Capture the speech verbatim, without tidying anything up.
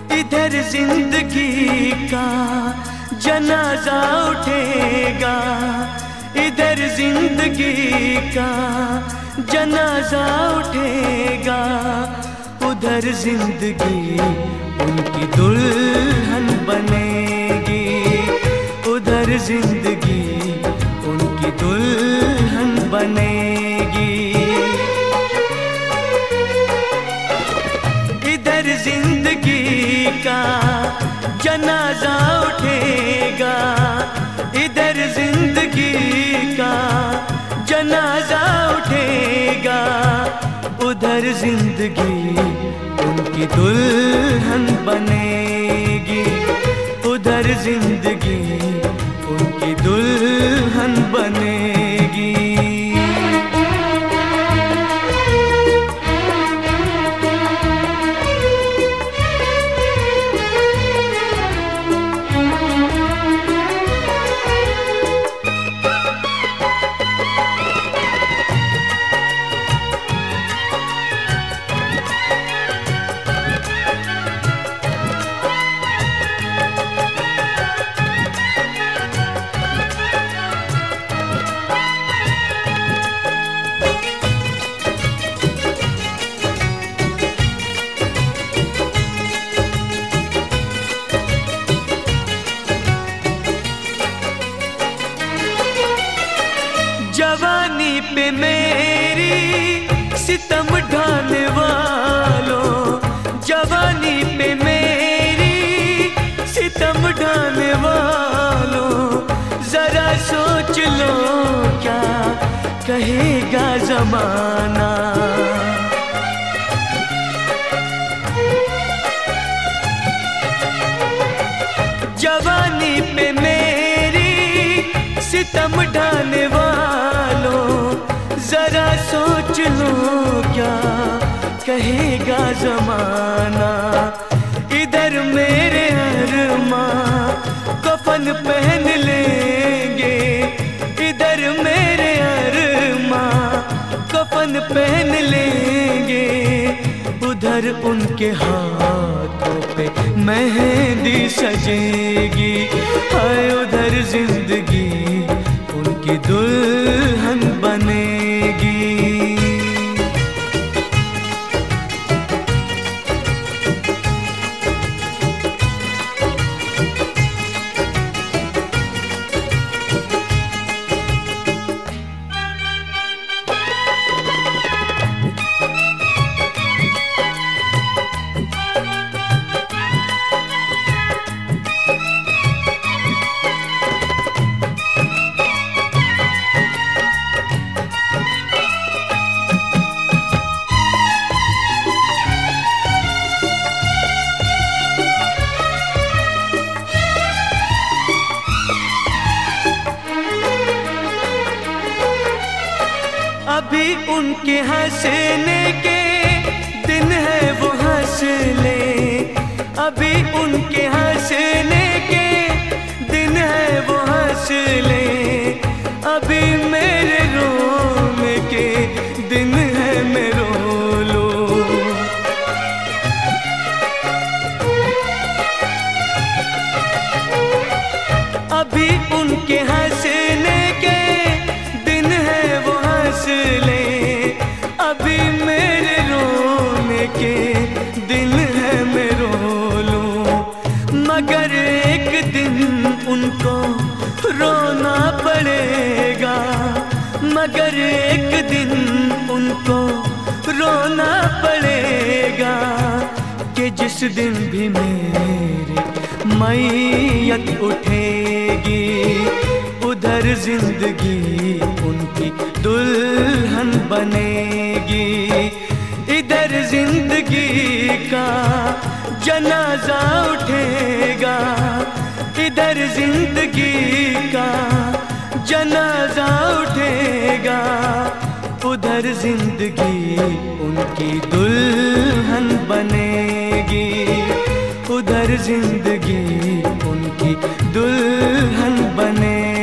इधर जिंदगी का जनाजा उठेगा, इधर जिंदगी का जनाजा उठेगा, उधर जिंदगी उनकी दुल्हन बनेगी, उधर जिंदगी उनकी दुल्हन बनेगी। इधर जिंदगी का जनाजा उठेगा, इधर जिंदगी का जनाजा उठेगा, उधर जिंदगी उनकी दुल्हन बनेगी, उधर जिंदगी उनकी दुल्हन बनेगी। जवानी पे मेरी सितम ढाने वालों, जवानी पे मेरी सितम ढाने वालों, जरा सोच लो क्या कहेगा जमाना। जवानी पे मेरी सितम ढाने वालों, जरा सोच लो क्या कहेगा जमाना। इधर मेरे अरमां कफन पहन लेंगे, इधर मेरे अरमां कफन पहन लेंगे, उधर उनके हाथों पे मेहंदी सजेगी, हाय उधर जिंदगी उनकी दुल्हन बनेगी। अभी उनके हंसने के दिन है वो हंस ले, अभी उनके हंसने के दिन है वो हंस ले, अभी मेरे रोने के दिन है मैं रो लो। अभी उनके हंसने के दिन है वो हंस ले, अभी मेरे रोने के दिन है मैं रो लूं, मगर एक दिन उनको रोना पड़ेगा, मगर एक दिन उनको रोना पड़ेगा, कि जिस दिन भी मेरी मैयत उठेगी, उधर जिंदगी उनकी दुल्हन बनेगी, इधर जिंदगी का जनाजा उठेगा, इधर जिंदगी का जनाजा उठेगा, उधर जिंदगी उनकी दुल्हन बनेगी, उधर जिंदगी उनकी दुल्हन बनेगी।